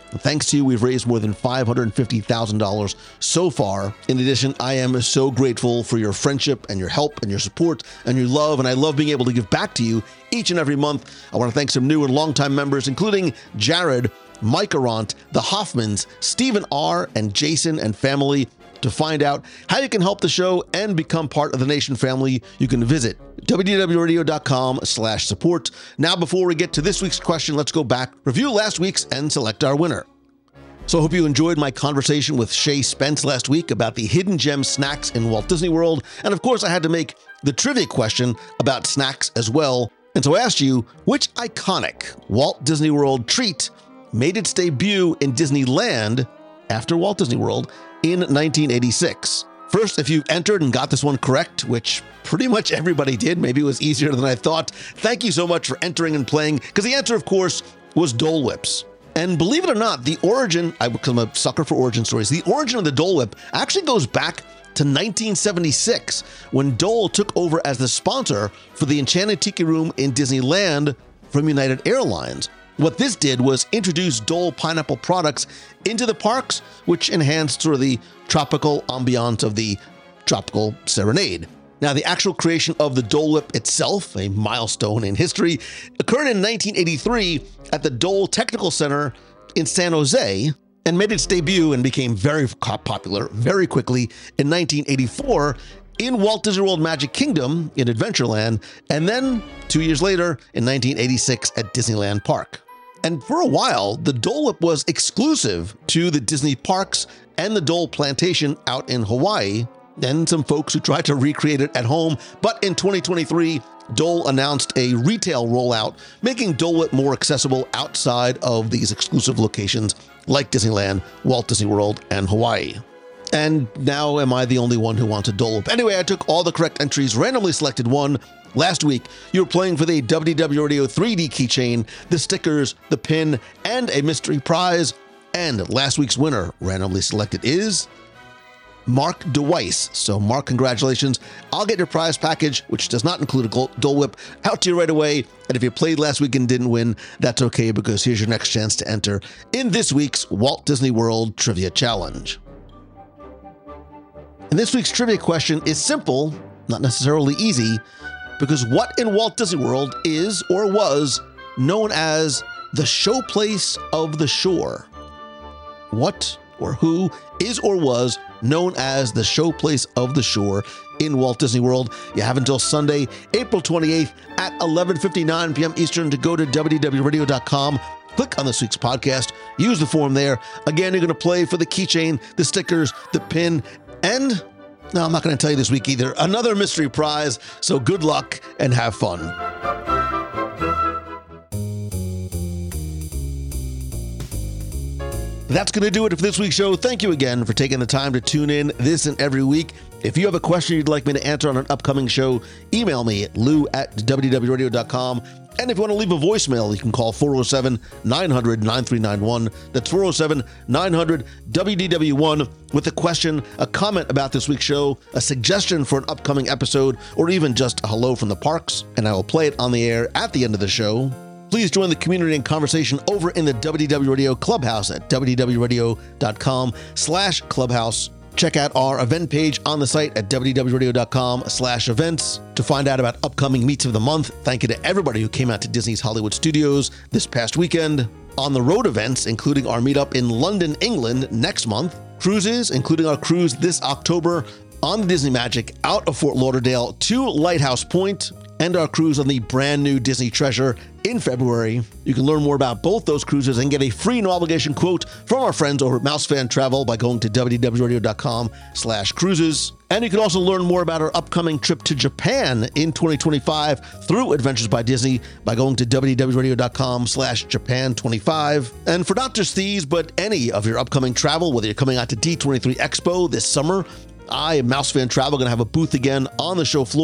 Thanks to you, we've raised more than five hundred fifty thousand dollars so far. In addition, I am so grateful for your friendship and your help and your support and your love, and I love being able to give back to you each and every month. I want to thank some new and longtime members, including Jared, Mike Arant, the Hoffmans, Stephen R., and Jason and family. To find out how you can help the show and become part of the Nation family, you can visit W D W radio dot com slash support. Now, before we get to this week's question, let's go back, review last week's, and select our winner. So I hope you enjoyed my conversation with Shay Spence last week about the hidden gem snacks in Walt Disney World. And of course, I had to make the trivia question about snacks as well. And so I asked you, which iconic Walt Disney World treat made its debut in Disneyland after Walt Disney World in nineteen eighty-six. First, if you entered and got this one correct, which pretty much everybody did, maybe it was easier than I thought, thank you so much for entering and playing, because the answer, of course, was Dole Whips. And believe it or not, the origin, I become a sucker for origin stories, the origin of the Dole Whip actually goes back to nineteen seventy-six, when Dole took over as the sponsor for the Enchanted Tiki Room in Disneyland from United Airlines. What this did was introduce Dole pineapple products into the parks, which enhanced sort of the tropical ambiance of the tropical serenade. Now, the actual creation of the Dole Whip itself, a milestone in history, occurred in nineteen eighty-three at the Dole Technical Center in San Jose and made its debut and became very popular very quickly in nineteen eighty-four in Walt Disney World Magic Kingdom in Adventureland, and then two years later in nineteen eighty-six at Disneyland Park. And for a while, the Dole Whip was exclusive to the Disney parks and the Dole Plantation out in Hawaii, and some folks who tried to recreate it at home. But in twenty twenty-three, Dole announced a retail rollout, making Dole Whip more accessible outside of these exclusive locations like Disneyland, Walt Disney World, and Hawaii. And now am I the only one who wants a Dole Whip? Anyway, I took all the correct entries, randomly selected one. Last week, you were playing for the W D W Radio three D keychain, the stickers, the pin, and a mystery prize. And last week's winner, randomly selected, is Mark DeWeiss. So, Mark, congratulations. I'll get your prize package, which does not include a Dole Whip, out to you right away. And if you played last week and didn't win, that's okay, because here's your next chance to enter in this week's Walt Disney World Trivia Challenge. And this week's trivia question is simple, not necessarily easy, because what in Walt Disney World is or was known as the showplace of the shore? What or who is or was known as the showplace of the shore in Walt Disney World? You have until Sunday, April twenty-eighth at eleven fifty-nine p.m. Eastern to go to W D W radio dot com. Click on this week's podcast, use the form there. Again, you're going to play for the keychain, the stickers, the pin, and no, I'm not going to tell you this week either, another mystery prize. So good luck and have fun. That's going to do it for this week's show. Thank you again for taking the time to tune in this and every week. If you have a question you'd like me to answer on an upcoming show, email me at lou at W D W radio dot com. And if you want to leave a voicemail, you can call four oh seven, nine hundred, nine three nine one. That's four oh seven, nine hundred, W D W one with a question, a comment about this week's show, a suggestion for an upcoming episode, or even just a hello from the parks, and I will play it on the air at the end of the show. Please join the community and conversation over in the W D W Radio Clubhouse at W D W radio dot com slash clubhouse. Check out our event page on the site at W D W radio dot com slash events to find out about upcoming meets of the month. Thank you to everybody who came out to Disney's Hollywood Studios this past weekend. On the road events, including our meetup in London, England next month. Cruises, including our cruise this October on the Disney Magic out of Fort Lauderdale to Lighthouse Point, and our cruise on the brand new Disney Treasure in February. You can learn more about both those cruises and get a free no obligation quote from our friends over at Mousefan Travel by going to W D W radio dot com slash cruises. And you can also learn more about our upcoming trip to Japan in twenty twenty-five through Adventures by Disney by going to W D W radio dot com slash Japan twenty-five. And for not just these, but any of your upcoming travel, whether you're coming out to D twenty-three Expo this summer, I, Mousefan Travel, going to have a booth again on the show floor.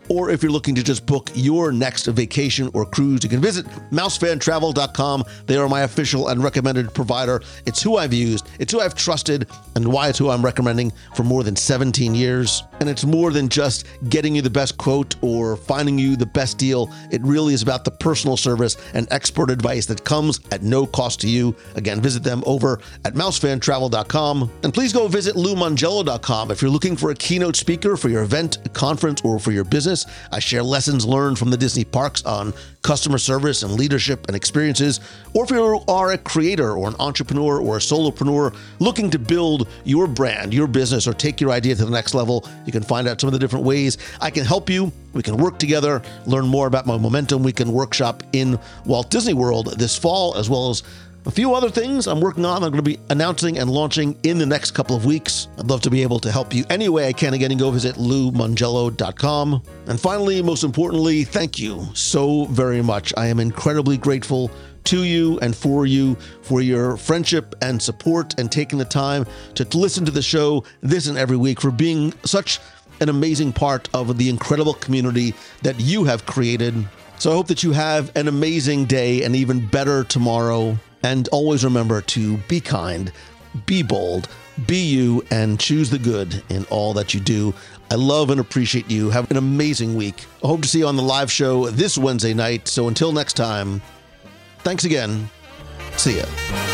or if you're looking to just book your next vacation or cruise, you can visit mouse fan travel dot com. They are my official and recommended provider. It's who I've used, it's who I've trusted, and why it's who I'm recommending for more than seventeen years. And it's more than just getting you the best quote or finding you the best deal. It really is about the personal service and expert advice that comes at no cost to you. Again, visit them over at mouse fan travel dot com. And please go visit lou mongello dot com if you're looking for a keynote speaker for your event, conference, or for your business. I share lessons learned from the Disney parks on customer service and leadership and experiences. Or if you are a creator or an entrepreneur or a solopreneur looking to build your brand, your business, or take your idea to the next level, you can find out some of the different ways I can help you. We can work together, learn more about my Momentum Weekend workshop in Walt Disney World this fall, as well as a few other things I'm working on. I'm going to be announcing and launching in the next couple of weeks. I'd love to be able to help you any way I can. Again, go visit lou mongello dot com. And finally, most importantly, thank you so very much. I am incredibly grateful to you and for you, for your friendship and support and taking the time to listen to the show this and every week, for being such an amazing part of the incredible community that you have created. So I hope that you have an amazing day and even better tomorrow. And always remember to be kind, be bold, be you, and choose the good in all that you do. I love and appreciate you. Have an amazing week. I hope to see you on the live show this Wednesday night. So until next time, thanks again. See ya.